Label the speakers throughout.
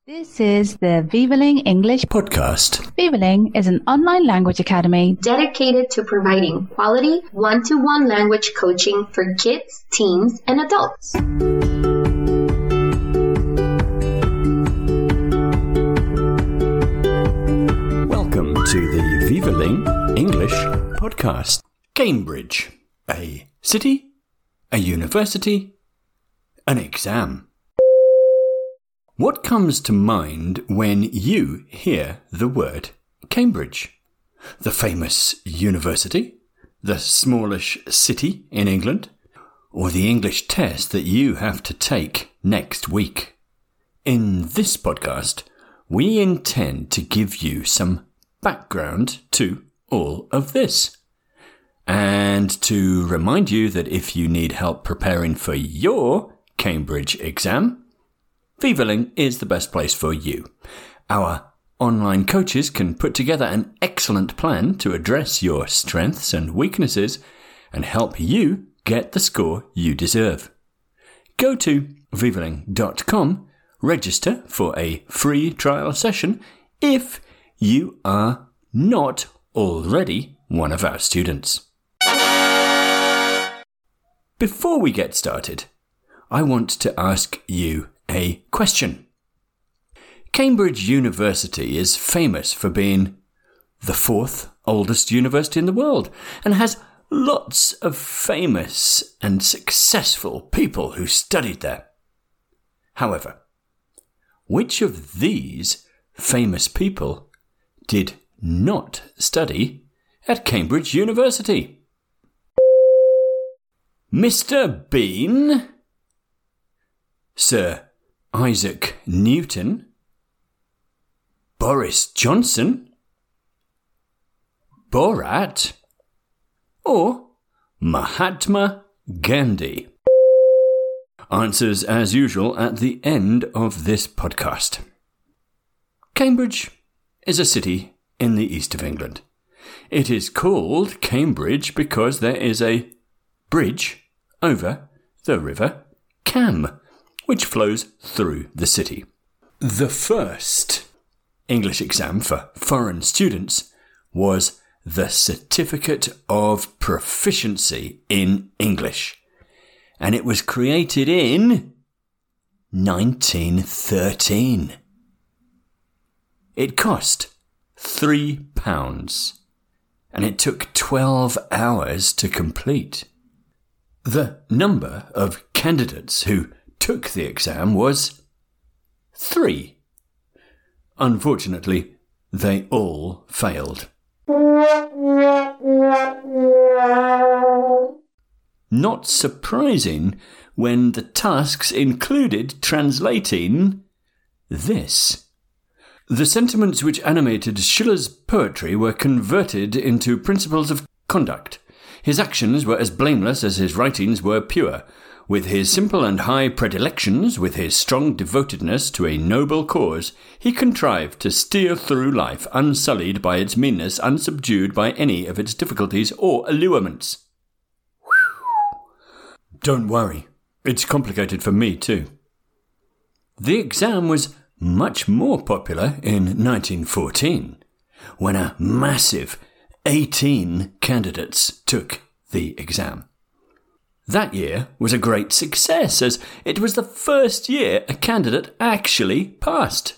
Speaker 1: This is the Vivaling English
Speaker 2: podcast.
Speaker 1: Vivaling is an online language academy
Speaker 3: dedicated to providing quality one-to-one language coaching for kids, teens, and adults.
Speaker 2: Welcome to the Vivaling English podcast. Cambridge, a city, a university, an exam. What comes to mind when you hear the word Cambridge? The famous university? The smallish city in England? Or the English test that you have to take next week? In this podcast, we intend to give you some background to all of this. And to remind you that if you need help preparing for your Cambridge exam, Vivaling is the best place for you. Our online coaches can put together an excellent plan to address your strengths and weaknesses and help you get the score you deserve. Go to vivaling.com, register for a free trial session if you are not already one of our students. Before we get started, I want to ask you a question. Cambridge University is famous for being the fourth oldest university in the world and has lots of famous and successful people who studied there. However, which of these famous people did not study at Cambridge University? Mr. Bean, Sir Isaac Newton, Boris Johnson, Borat, or Mahatma Gandhi? Answers as usual at the end of this podcast. Cambridge is a city in the east of England. It is called Cambridge because there is a bridge over the River Cam, which flows through the city. The first English exam for foreign students was the Certificate of Proficiency in English, and it was created in 1913. It cost £3, and it took 12 hours to complete. The number of candidates who took the exam was 3. Unfortunately, they all failed. Not surprising when the tasks included translating this. The sentiments which animated Schiller's poetry were converted into principles of conduct. His actions were as blameless as his writings were pure. With his simple and high predilections, with his strong devotedness to a noble cause, he contrived to steer through life unsullied by its meanness, unsubdued by any of its difficulties or allurements. Don't worry, it's complicated for me too. The exam was much more popular in 1914, when a massive 18 candidates took the exam. That year was a great success, as it was the first year a candidate actually passed.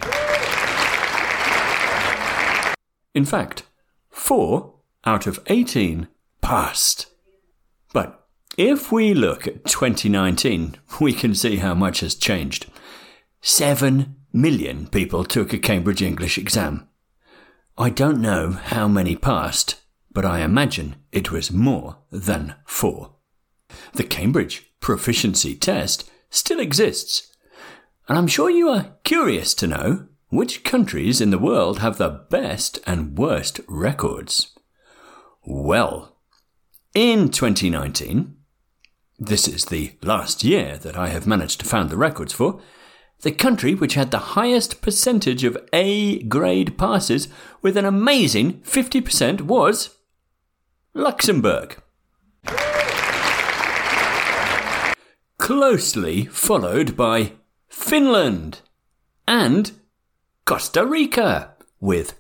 Speaker 2: In fact, 4 out of 18 passed. But if we look at 2019, we can see how much has changed. 7 million people took a Cambridge English exam. I don't know how many passed, but I imagine it was more than 4. The Cambridge Proficiency Test still exists, and I'm sure you are curious to know which countries in the world have the best and worst records. Well, in 2019, this is the last year that I have managed to find the records for, the country which had the highest percentage of A-grade passes with an amazing 50% was Luxembourg. Closely followed by Finland and Costa Rica, with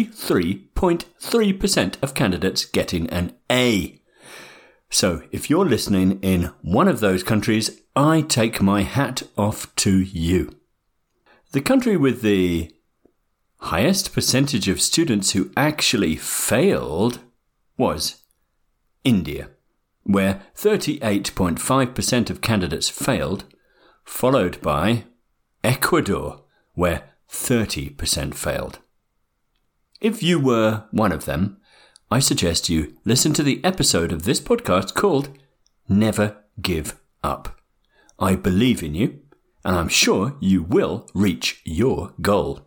Speaker 2: 33.3% of candidates getting an A. So if you're listening in one of those countries, I take my hat off to you. The country with the highest percentage of students who actually failed was India, where 38.5% of candidates failed, followed by Ecuador, where 30% failed. If you were one of them, I suggest you listen to the episode of this podcast called Never Give Up. I believe in you, and I'm sure you will reach your goal.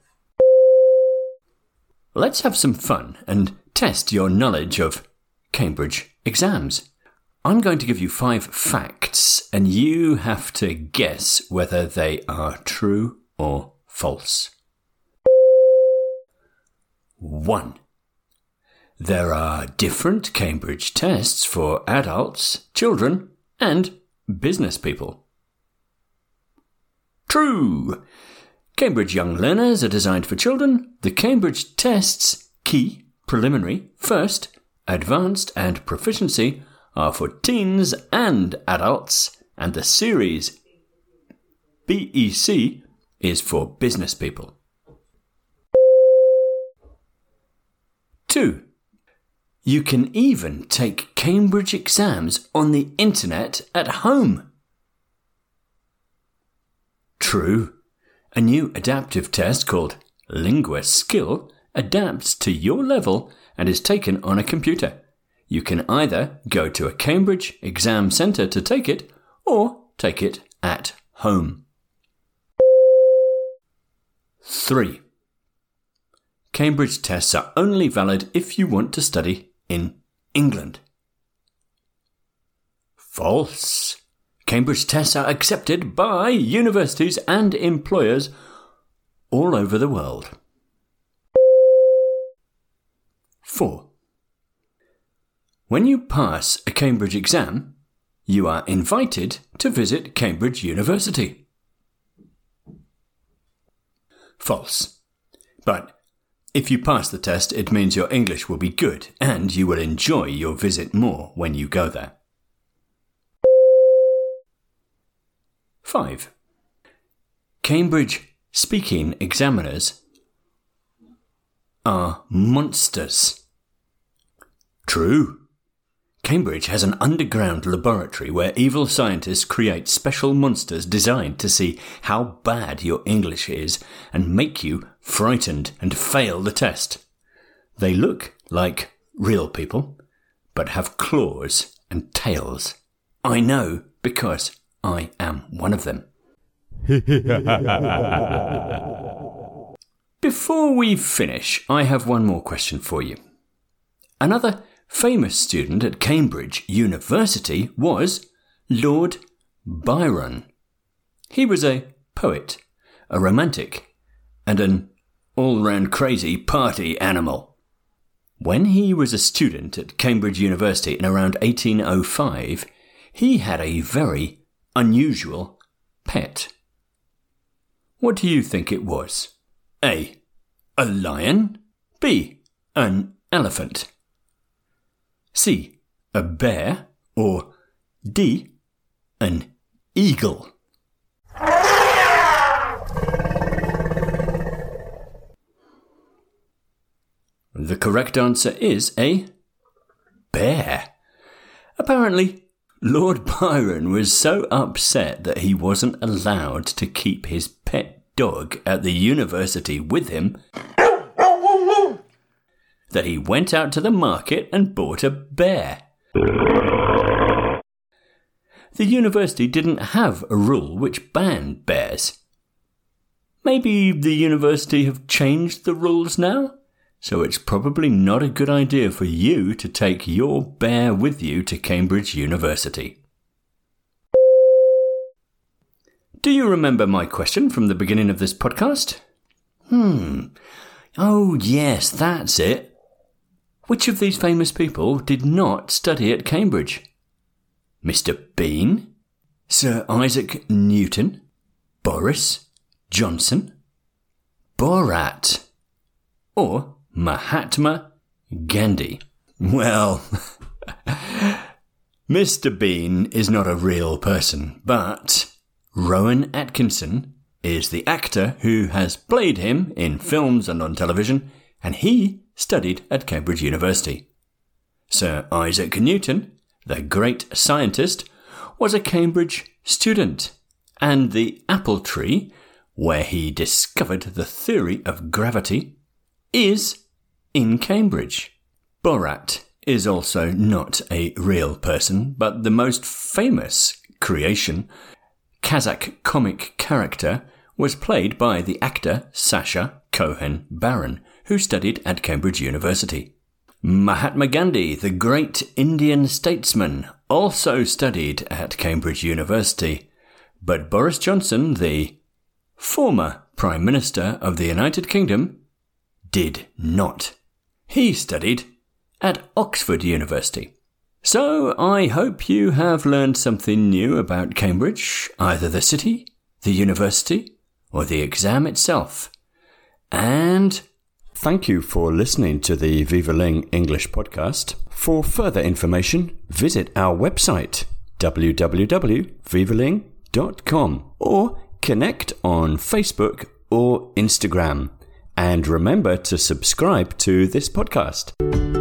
Speaker 2: Let's have some fun and test your knowledge of Cambridge exams. I'm going to give you 5 facts, and you have to guess whether they are true or false. 1. There are different Cambridge tests for adults, children, and business people. True! Cambridge Young Learners are designed for children. The Cambridge tests, Key, Preliminary, First, Advanced, and Proficiency are for teens and adults, and the series BEC is for business people. 2. You can even take Cambridge exams on the internet at home. True. A new adaptive test called LinguaSkill adapts to your level and is taken on a computer. You can either go to a Cambridge exam centre to take it, or take it at home. 3. Cambridge tests are only valid if you want to study in England. False. Cambridge tests are accepted by universities and employers all over the world. 4. When you pass a Cambridge exam, you are invited to visit Cambridge University. False. But if you pass the test, it means your English will be good and you will enjoy your visit more when you go there. 5. Cambridge speaking examiners are monsters. True. Cambridge has an underground laboratory where evil scientists create special monsters designed to see how bad your English is and make you frightened and fail the test. They look like real people, but have claws and tails. I know because I am one of them. Before we finish, I have one more question for you. Another famous student at Cambridge University was Lord Byron. He was a poet, a romantic, and an all-round crazy party animal. When he was a student at Cambridge University in around 1805, he had a very unusual pet. What do you think it was? A lion. B, an elephant. C, a bear. Or D, an eagle. The correct answer is a bear. Apparently, Lord Byron was so upset that he wasn't allowed to keep his pet dog at the university with him that he went out to the market and bought a bear. The university didn't have a rule which banned bears. Maybe the university have changed the rules now? So it's probably not a good idea for you to take your bear with you to Cambridge University. Do you remember my question from the beginning of this podcast? Oh yes, that's it. Which of these famous people did not study at Cambridge? Mr. Bean? Sir Isaac Newton? Boris Johnson? Borat or Mahatma Gandhi? Well, Mr. Bean is not a real person, but Rowan Atkinson is the actor who has played him in films and on television, and he studied at Cambridge University. Sir Isaac Newton, the great scientist, was a Cambridge student, and the apple tree, where he discovered the theory of gravity, is in Cambridge. Borat is also not a real person, but the most famous creation, Kazakh comic character, was played by the actor Sacha Cohen Baron, who studied at Cambridge University. Mahatma Gandhi, the great Indian statesman, also studied at Cambridge University, but Boris Johnson, the former Prime Minister of the United Kingdom, did not. He studied at Oxford University. So I hope you have learned something new about Cambridge, either the city, the university, or the exam itself. And thank you for listening to the Vivaling English podcast. For further information, visit our website www.vivaling.com or connect on Facebook or Instagram. And remember to subscribe to this podcast.